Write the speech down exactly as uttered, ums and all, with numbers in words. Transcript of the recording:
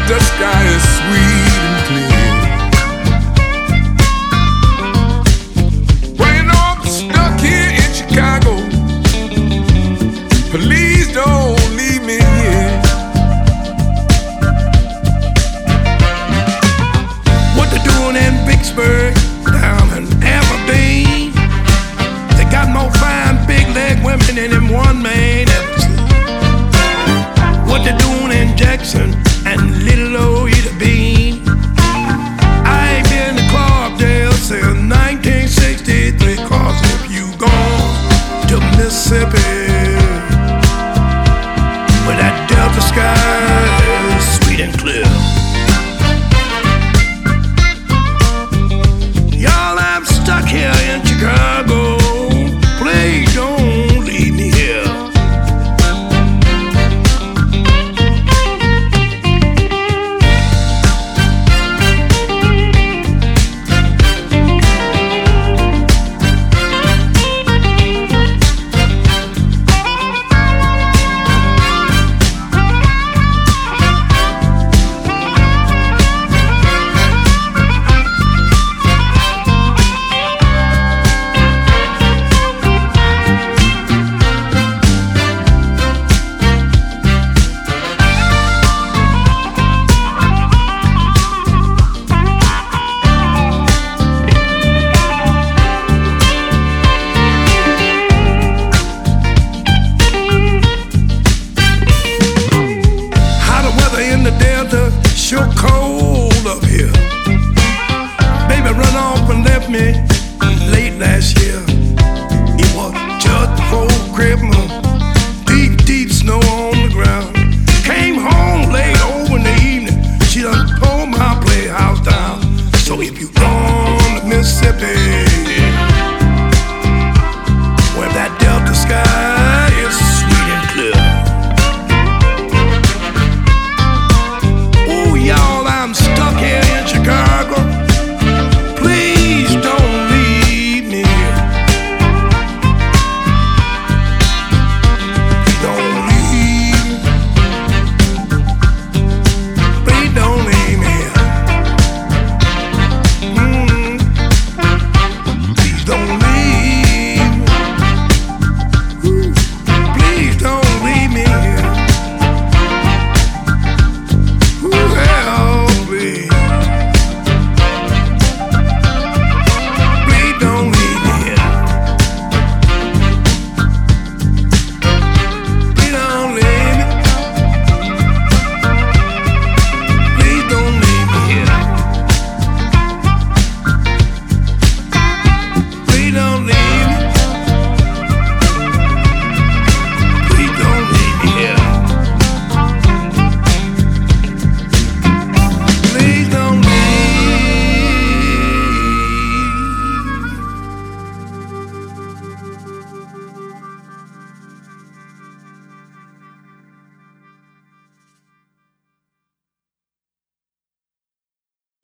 Delta sky is sweet and clear. Well, you know I'm stuck here in Chicago. Please don't leave me here. What they doing in Vicksburg, down in Aberdeen? They got more fine big leg women than them one man ever seen. What they doing in Jackson and little old Ida Bean? I ain't been to Clarkdale since nineteen sixty-three. Cause if you gone to Mississippi, where that Delta sky is sweet and clear. Y'all, I'm stuck here in Chicago. Please don't leave me here. Sure.